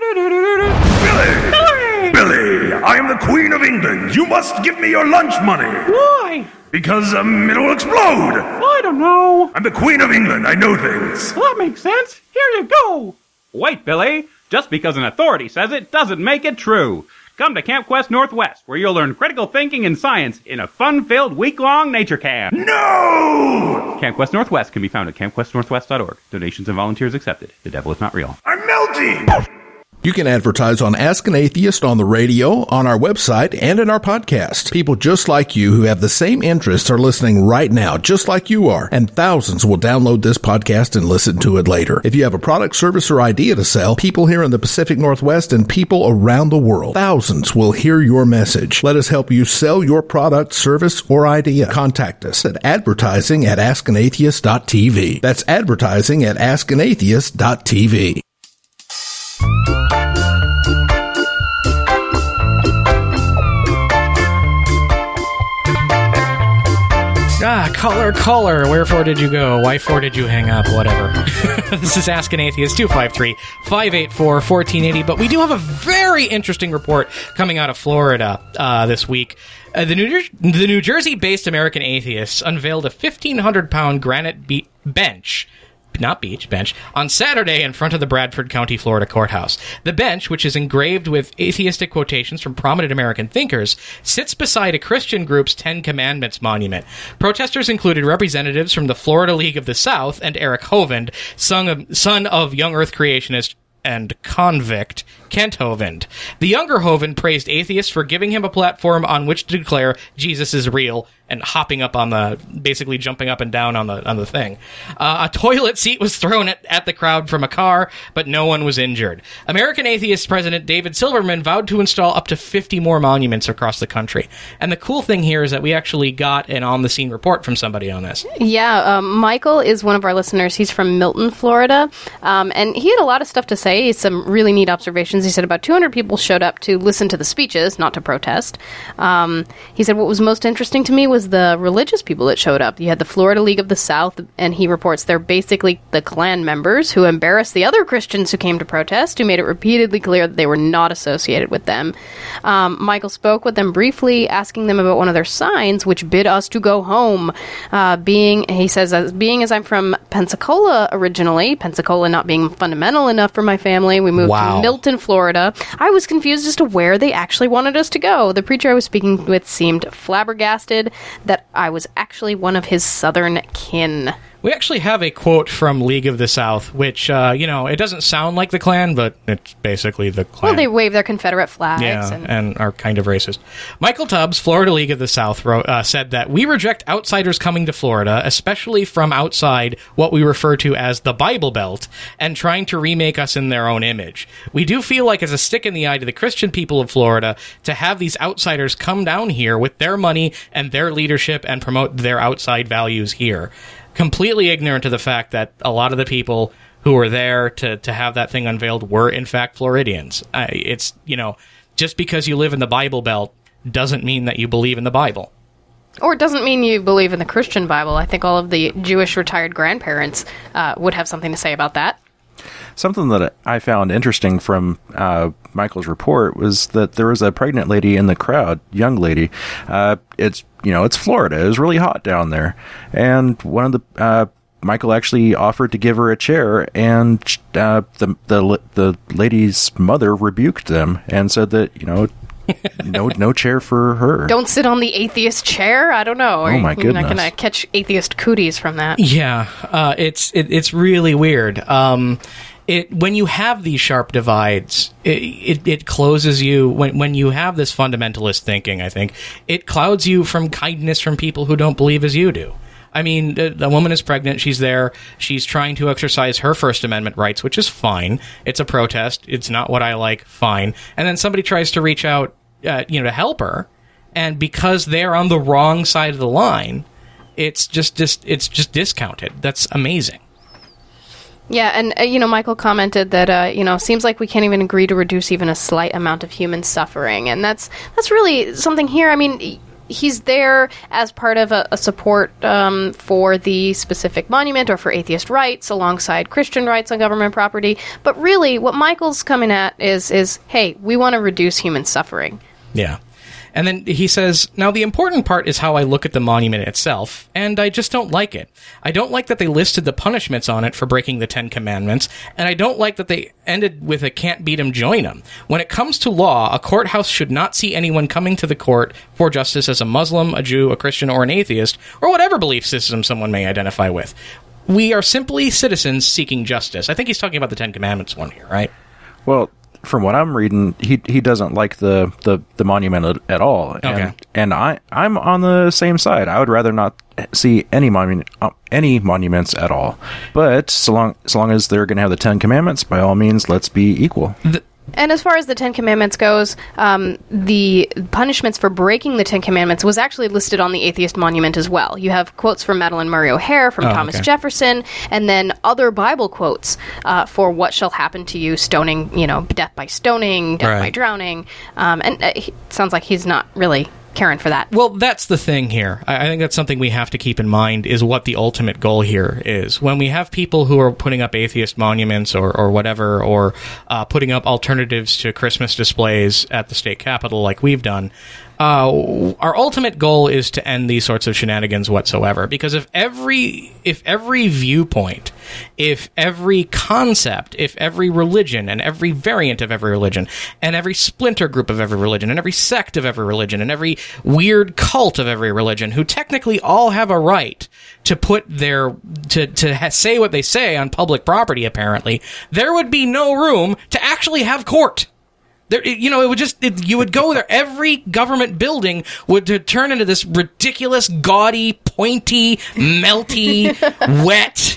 Billy! Billy! I am the Queen of England. You must give me your lunch money. Why? Because um, it will explode. I don't know. I'm the Queen of England. I know things. Well, that makes sense. Here you go. Wait, Billy. Just because an authority says it doesn't make it true. Come to Camp Quest Northwest, where you'll learn critical thinking and science in a fun-filled week-long nature camp. No! Camp Quest Northwest can be found at camp quest northwest dot org. Donations and volunteers accepted. The devil is not real. I'm melting! You can advertise on Ask an Atheist on the radio, on our website, and in our podcast. People just like you who have the same interests are listening right now, just like you are, and thousands will download this podcast and listen to it later. If you have a product, service, or idea to sell, people here in the Pacific Northwest and people around the world, thousands will hear your message. Let us help you sell your product, service, or idea. Contact us at advertising at ask an atheist dot t v. That's advertising at ask an atheist dot t v. Ah, Caller, caller, wherefore did you go? Why for did you hang up? Whatever. This is Ask an Atheist, two five three, five eight four, one four eight zero. But we do have a very interesting report coming out of Florida uh, this week. Uh, the, New Jer- the New Jersey-based American Atheists unveiled a fifteen hundred pound granite be- bench not beach, bench, on Saturday in front of the Bradford County, Florida courthouse. The bench, which is engraved with atheistic quotations from prominent American thinkers, sits beside a Christian group's Ten Commandments monument. Protesters included representatives from the Florida League of the South and Eric Hovind, son of, son of young earth creationist and convict Kent Hovind. The younger Hovind praised atheists for giving him a platform on which to declare Jesus is real and hopping up on the, basically jumping up and down on the on the thing. Uh, a toilet seat was thrown at, at the crowd from a car, but no one was injured. American Atheist President David Silverman vowed to install up to fifty more monuments across the country. And the cool thing here is that we actually got an on-the-scene report from somebody on this. Yeah, um, Michael is one of our listeners. He's from Milton, Florida, um, and he had a lot of stuff to say, some really neat observations. He said about two hundred people showed up to listen to the speeches, not to protest. Um, he said what was most interesting to me was the religious people that showed up. You had the Florida League of the South, and he reports they're basically the Klan members who embarrassed the other Christians who came to protest, who made it repeatedly clear that they were not associated with them. Um, Michael spoke with them briefly, asking them about one of their signs, which bid us to go home. Uh, being, he says, as being as I'm from Pensacola originally, Pensacola not being fundamental enough for my family, we moved Wow. to Milton, Florida. I was confused as to where they actually wanted us to go. The preacher I was speaking with seemed flabbergasted that I was actually one of his southern kin. We actually have a quote from League of the South, which, uh, you know, it doesn't sound like the Klan, but it's basically the Klan. Well, they wave their Confederate flags. Yeah, and, and are kind of racist. Michael Tubbs, Florida League of the South, wrote, uh, said that we reject outsiders coming to Florida, especially from outside what we refer to as the Bible Belt, and trying to remake us in their own image. We do feel like it's a stick in the eye to the Christian people of Florida to have these outsiders come down here with their money and their leadership and promote their outside values here. Completely ignorant to the fact that a lot of the people who were there to, to have that thing unveiled were, in fact, Floridians. Uh, it's, you know, just because you live in the Bible Belt doesn't mean that you believe in the Bible. Or it doesn't mean you believe in the Christian Bible. I think all of the Jewish retired grandparents uh, would have something to say about that. Something that I found interesting from uh, Michael's report was that there was a pregnant lady in the crowd, young lady. Uh, it's you know it's Florida. It was really hot down there, and one of the uh, Michael actually offered to give her a chair, and uh, the the the lady's mother rebuked them and said that you know. no, no chair for her. Don't sit on the atheist chair. I don't know. Oh my You're not goodness. going to catch atheist cooties from that. Yeah, uh, it's it, it's really weird. Um, it when you have these sharp divides, it, it, it closes you. When when you have this fundamentalist thinking, I think it clouds you from kindness from people who don't believe as you do. I mean, the, the woman is pregnant. She's there. She's trying to exercise her First Amendment rights, which is fine. It's a protest. It's not what I like. Fine. And then somebody tries to reach out, uh, you know, to help her, and because they're on the wrong side of the line, it's just, just it's just discounted. That's amazing. Yeah, and, uh, you know, Michael commented that, uh, you know, seems like we can't even agree to reduce even a slight amount of human suffering. And that's that's really something here. I mean, he's there as part of a, a support um, for the specific monument or for atheist rights alongside Christian rights on government property. But really, what Michael's coming at is, is hey, we want to reduce human suffering. Yeah. And then he says, now the important part is how I look at the monument itself, and I just don't like it. I don't like that they listed the punishments on it for breaking the Ten Commandments, and I don't like that they ended with a can't beat 'em, join 'em. When it comes to law, a courthouse should not see anyone coming to the court for justice as a Muslim, a Jew, a Christian, or an atheist, or whatever belief system someone may identify with. We are simply citizens seeking justice. I think he's talking about the Ten Commandments one here, right? Well, from what I'm reading, he he doesn't like the, the, the monument at, at all. And, Okay. and I I'm on the same side. I would rather not see any monument uh, any monuments at all. But so long so long as they're going to have the Ten Commandments, by all means, let's be equal. The- And as far as the Ten Commandments goes, um, the punishments for breaking the Ten Commandments was actually listed on the Atheist Monument as well. You have quotes from Madeline Murray O'Hare, from Oh, Thomas okay. Jefferson, and then other Bible quotes uh, for what shall happen to you, stoning, you know, death by stoning, death by Right. drowning. Um, and uh, it sounds like he's not really Karen for that. Well, that's the thing here. I I think that's something we have to keep in mind is what the ultimate goal here is. When we have people who are putting up atheist monuments or, or whatever, or uh, putting up alternatives to Christmas displays at the state capitol like we've done, uh, our ultimate goal is to end these sorts of shenanigans whatsoever. Because if every if every viewpoint, if every concept, if every religion and every variant of every religion and every splinter group of every religion and every sect of every religion and every weird cult of every religion, who technically all have a right to put their to to ha- say what they say on public property, apparently, there would be no room to actually have court. There, you know, it would just it, you would go there. Every government building would to turn into this ridiculous, gaudy, pointy, melty, wet,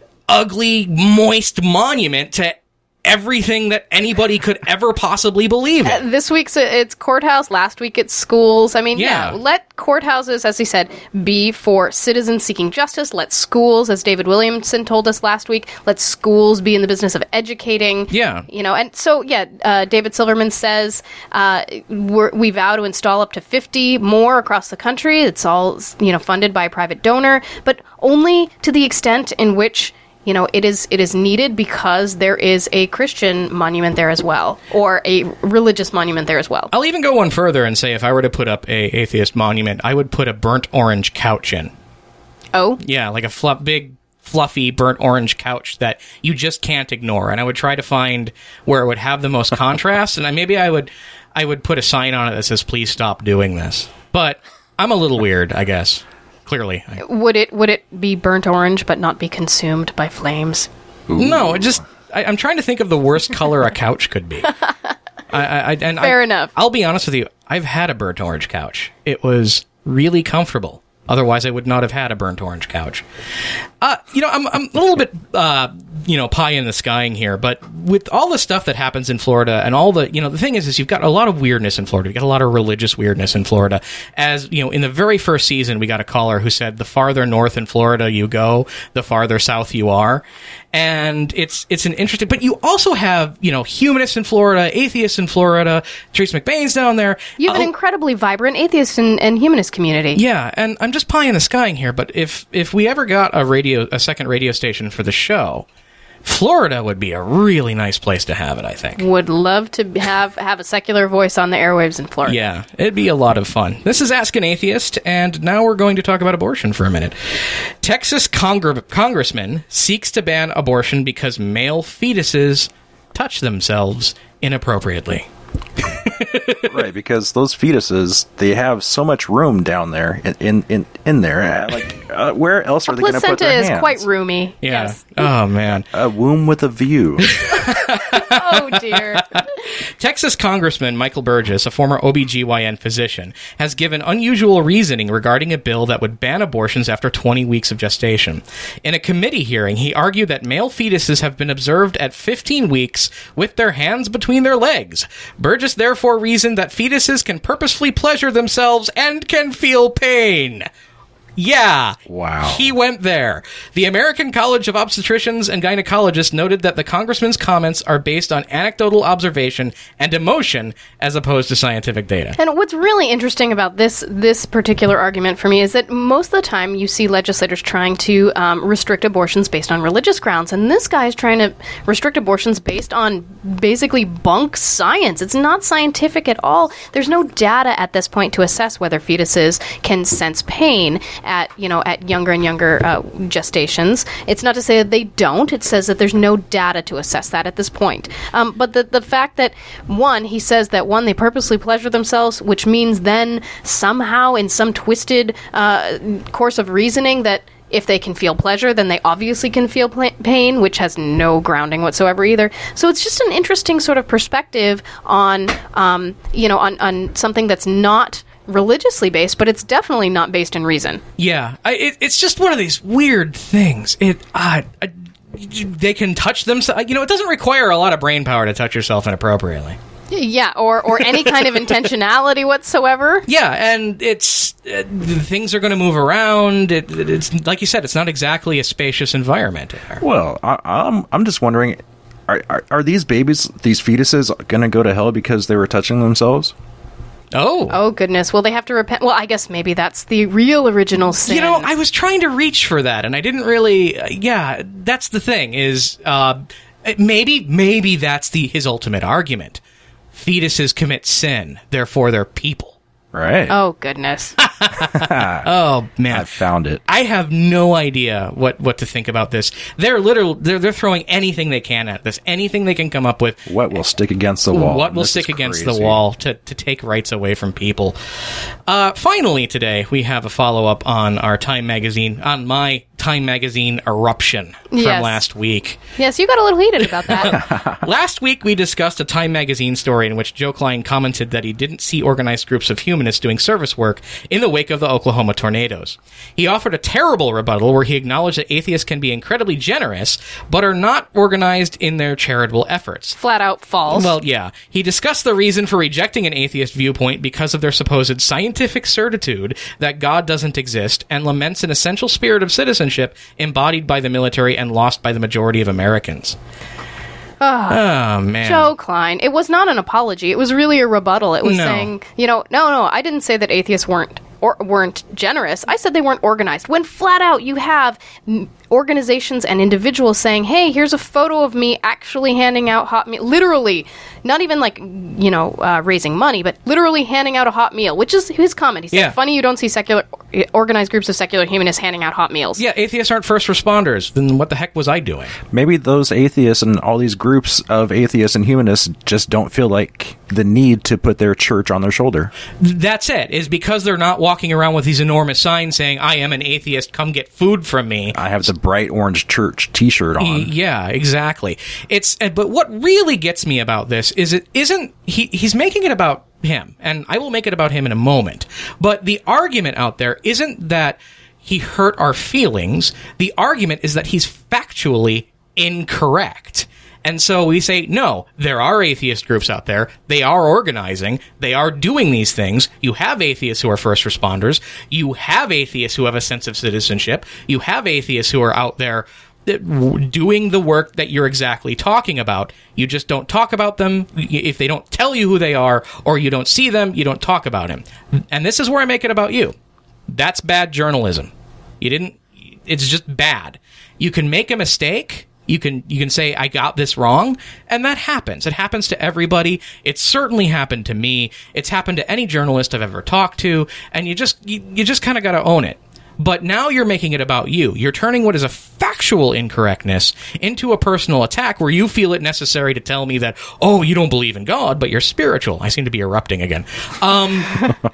ugly, moist monument to everything that anybody could ever possibly believe in. Uh, this week's it's courthouse, last week it's schools. I mean, yeah. yeah, let courthouses, as he said, be for citizens seeking justice. Let schools, as David Williamson told us last week, let schools be in the business of educating. Yeah. You know, and so, yeah, uh, David Silverman says uh, we're, we vow to install up to fifty more across the country. It's all, you know, funded by a private donor, but only to the extent in which you know, it is it is needed because there is a Christian monument there as well, or a religious monument there as well. I'll even go one further and say if I were to put up a atheist monument, I would put a burnt orange couch in. Oh? Yeah, like a fl- big, fluffy, burnt orange couch that you just can't ignore. And I would try to find where it would have the most contrast, and I, maybe I would, I would put a sign on it that says, please stop doing this. But I'm a little weird, I guess. Clearly. Would it would it be burnt orange but not be consumed by flames? Ooh. No, it just I, I'm trying to think of the worst color a couch could be. I, I, and Fair I, enough. I'll be honest with you. I've had a burnt orange couch. It was really comfortable. Otherwise, I would not have had a burnt orange couch. Uh, you know, I'm, I'm a little bit, uh, you know, pie in the skying here, but with all the stuff that happens in Florida and all the, you know, the thing is, is you've got a lot of weirdness in Florida. You've got a lot of religious weirdness in Florida. As, you know, in the very first season, we got a caller who said, the farther north in Florida you go, the farther south you are. And it's it's an interesting, but you also have, you know, humanists in Florida, atheists in Florida, Teresa McBain's down there. You have uh, an incredibly vibrant atheist and, and humanist community. Yeah, and I'm just pie in the skying here, but if if we ever got a radio, a second radio station for the show, Florida would be a really nice place to have it, I think. Would love to have have a secular voice on the airwaves in Florida. Yeah, it'd be a lot of fun. This is Ask an Atheist, and now we're going to talk about abortion for a minute. Texas Congre- congressman seeks to ban abortion because male fetuses touch themselves inappropriately. Right, because those fetuses, they have so much room down there in in, in, in there. Like, uh, where else are a they going to put their hands? Placenta is quite roomy. Yeah. Yes. Oh, man. A womb with a view. Oh, dear. Texas Congressman Michael Burgess, a former O B G Y N physician, has given unusual reasoning regarding a bill that would ban abortions after twenty weeks of gestation. In a committee hearing, he argued that male fetuses have been observed at fifteen weeks with their hands between their legs. Burgess therefore reasoned that fetuses can purposefully pleasure themselves and can feel pain. Yeah. Wow. He went there. The American College of Obstetricians and Gynecologists noted that the congressman's comments are based on anecdotal observation and emotion as opposed to scientific data. And what's really interesting about this this particular argument for me is that most of the time you see legislators trying to um, restrict abortions based on religious grounds, and this guy is trying to restrict abortions based on basically bunk science. It's not scientific at all. There's no data at this point to assess whether fetuses can sense pain at, you know, at younger and younger uh, gestations. It's not to say that they don't. It says that there's no data to assess that at this point. Um, but the the fact that, one, he says that, one, they purposely pleasure themselves, which means then somehow in some twisted uh, course of reasoning that if they can feel pleasure, then they obviously can feel pl- pain, which has no grounding whatsoever either. So it's just an interesting sort of perspective on, um, you know, on, on something that's not religiously based, but it's definitely not based in reason. Yeah, I, it, it's just one of these weird things. It, uh, uh, they can touch themselves. You know, it doesn't require a lot of brain power to touch yourself inappropriately. Yeah, or or any kind of intentionality whatsoever. Yeah, and it's uh, things are going to move around. It, it's like you said, it's not exactly a spacious environment. Well, I, I'm I'm just wondering, are, are are these babies, these fetuses, going to go to hell because they were touching themselves? Oh. Oh, goodness. Will they have to repent? Well, I guess maybe that's the real original sin. You know, I was trying to reach for that, and I didn't really... Uh, yeah, that's the thing, is... Uh, maybe, maybe that's the his ultimate argument. Fetuses commit sin, therefore they're people. Right. Oh, goodness. Oh, man. I found it. I have no idea what, what to think about this. They're literally, they're, they're throwing anything they can at this, anything they can come up with. What will stick against the wall? What will stick against the wall to, to take rights away from people. Uh, finally, today, we have a follow-up on our Time Magazine, on my Time Magazine eruption from Yes. last week. Yes, you got a little heated about that. Last week, we discussed a Time Magazine story in which Joe Klein commented that he didn't see organized groups of humanists doing service work in the wake of the Oklahoma tornadoes. He offered a terrible rebuttal where he acknowledged that atheists can be incredibly generous, but are not organized in their charitable efforts. Flat out false. Well, yeah. He discussed the reason for rejecting an atheist viewpoint because of their supposed scientific certitude that God doesn't exist, and laments an essential spirit of citizenship embodied by the military and lost by the majority of Americans. Oh, Oh, man. Joe Klein. It was not an apology. It was really a rebuttal. It was No. saying, you know, no, no, I didn't say that atheists weren't or weren't generous. I said they weren't organized. When flat out you have mm, organizations and individuals saying, hey, here's a photo of me actually handing out hot meal. Literally, not even like, you know, uh, raising money, but literally handing out a hot meal, which is his comment. He said, Yeah. funny you don't see secular organized groups of secular humanists handing out hot meals. Yeah, atheists aren't first responders. Then what the heck was I doing? Maybe those atheists and all these groups of atheists and humanists just don't feel like the need to put their church on their shoulder. That's it, is because they're not walking around with these enormous signs saying, I am an atheist, come get food from me. I have the bright orange church t-shirt on. Y- Yeah, exactly. It's uh, but what really gets me about this is it isn't he he's making it about him, and I will make it about him in a moment. But the argument out there isn't that he hurt our feelings. The argument is that he's factually incorrect. And so we say, no, there are atheist groups out there. They are organizing. They are doing these things. You have atheists who are first responders. You have atheists who have a sense of citizenship. You have atheists who are out there that w- doing the work that you're exactly talking about. You just don't talk about them. Y- If they don't tell you who they are or you don't see them, you don't talk about them. And this is where I make it about you. That's bad journalism. You didn't, it's just bad. You can make a mistake. You can you can say, I got this wrong, and that happens. It happens to everybody. It's certainly happened to me. It's happened to any journalist I've ever talked to, and you just you, you just kind of got to own it. But now you're making it about you. You're turning what is a factual incorrectness into a personal attack where you feel it necessary to tell me that, oh, you don't believe in God, but you're spiritual. I seem to be erupting again. Um,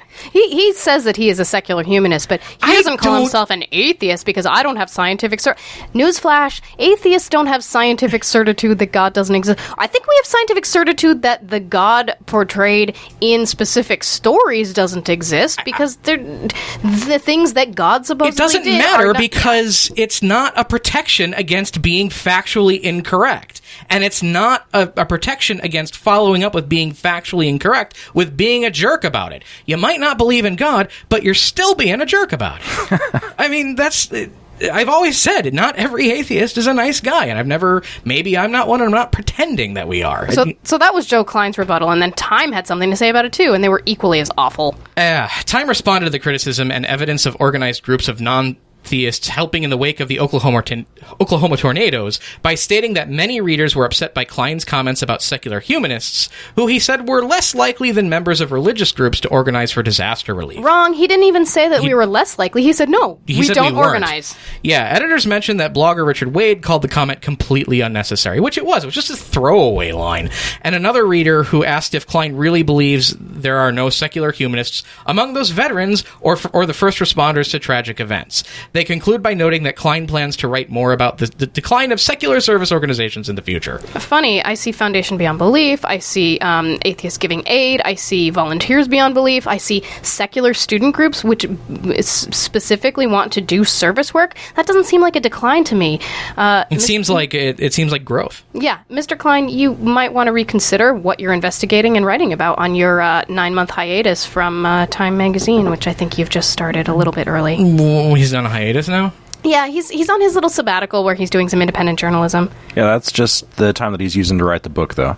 He he says that he is a secular humanist, but he I doesn't call don't- himself an atheist because I don't have scientific cer- Newsflash, atheists don't have scientific certitude that God doesn't exist. I think we have scientific certitude that the God portrayed in specific stories doesn't exist because they're the things that God supposedly It doesn't did matter are not- because it's not a protection against being factually incorrect. And it's not a, a protection against following up with being factually incorrect with being a jerk about it. You might not believe in God, but you're still being a jerk about it. I mean, that's... I've always said, not every atheist is a nice guy, and I've never... Maybe I'm not one, and I'm not pretending that we are. So, so that was Joe Klein's rebuttal, and then Time had something to say about it too, and they were equally as awful. Uh, Time responded to the criticism and evidence of organized groups of non-theists helping in the wake of the Oklahoma, ton- Oklahoma tornadoes by stating that many readers were upset by Klein's comments about secular humanists, who he said were less likely than members of religious groups to organize for disaster relief. Wrong. He didn't even say that He- we were less likely. He said, no, He we said don't weren't. organize. Yeah, editors mentioned that blogger Richard Wade called the comment completely unnecessary, which it was. It was just a throwaway line. And another reader who asked if Klein really believes there are no secular humanists among those veterans or f- or the first responders to tragic events. They conclude by noting that Klein plans to write more about the, the decline of secular service organizations in the future. Funny, I see Foundation Beyond Belief, I see um, Atheists Giving Aid, I see Volunteers Beyond Belief, I see secular student groups which s- specifically want to do service work. That doesn't seem like a decline to me. Uh, It Mis- seems like it, it seems like growth. Yeah, Mister Klein, you might want to reconsider what you're investigating and writing about on your uh, nine-month hiatus from uh, Time Magazine, which I think you've just started a little bit early. Oh, he's on a hiatus now? Yeah, he's he's on his little sabbatical where he's doing some independent journalism. Yeah, that's just the time that he's using to write the book, though.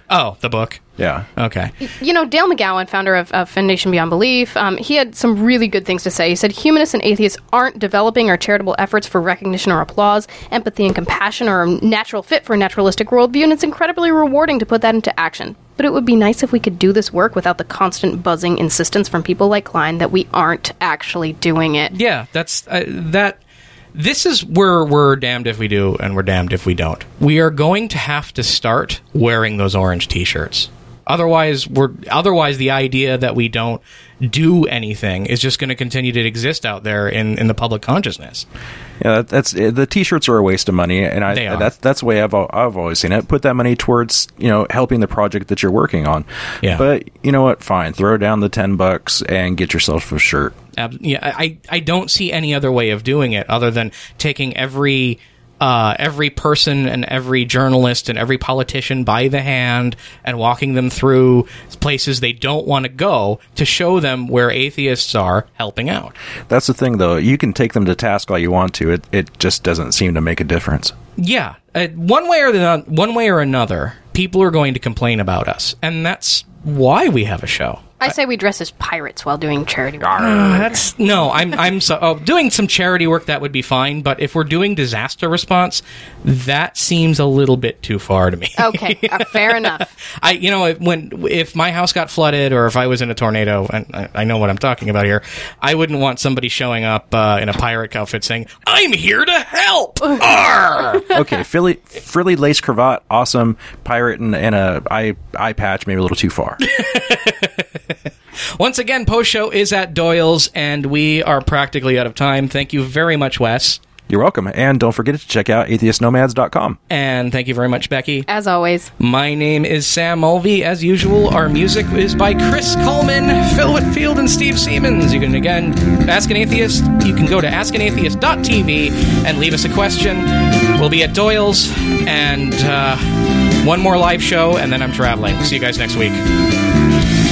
Oh, the book. Yeah. Okay. You know, Dale McGowan, founder of, of Foundation Beyond Belief, um, he had some really good things to say. He said, humanists and atheists aren't developing our charitable efforts for recognition or applause. Empathy and compassion are a natural fit for a naturalistic worldview, and it's incredibly rewarding to put that into action. But it would be nice if we could do this work without the constant buzzing insistence from people like Klein that we aren't actually doing it. Yeah, that's uh, that. This is where we're damned if we do and we're damned if we don't. We are going to have to start wearing those orange T-shirts. Otherwise, we're otherwise the idea that we don't do anything is just going to continue to exist out there in, in the public consciousness. Yeah, that, that's the T-shirts are a waste of money, and I They are. that's that's the way I've al- I've always seen it. Put that money towards you know helping the project that you're working on. Yeah. But you know what? Fine, throw down the ten bucks and get yourself a shirt. Ab- yeah, I I don't see any other way of doing it other than taking every. Uh, every person and every journalist and every politician by the hand and walking them through places they don't want to go to show them where atheists are helping out. That's the thing, though. You can take them to task all you want to. It it just doesn't seem to make a difference. Yeah, uh, one way or the one way or another, people are going to complain about us, and that's why we have a show. I say we dress as pirates while doing charity work. Uh, that's no, I'm I'm so oh, doing some charity work that would be fine, but if we're doing disaster response, that seems a little bit too far to me. Okay, uh, fair enough. I you know when if my house got flooded or if I was in a tornado, and I, I know what I'm talking about here, I wouldn't want somebody showing up uh, in a pirate outfit saying, "I'm here to help." Arr! Okay, frilly, frilly lace cravat, awesome. Pirate and, and a eye eye patch, maybe a little too far. Once again, post show is at Doyle's, and we are practically out of time. Thank you very much, Wes. You're welcome. And don't forget to check out atheist nomads dot com. And thank you very much, Becky. As always. My name is Sam Mulvey. As usual, our music is by Chris Coleman, Phil Whitfield, and Steve Siemens. You can, again, ask an atheist. You can go to ask an atheist dot t v and leave us a question. We'll be at Doyle's, and uh, one more live show, and then I'm traveling. See you guys next week.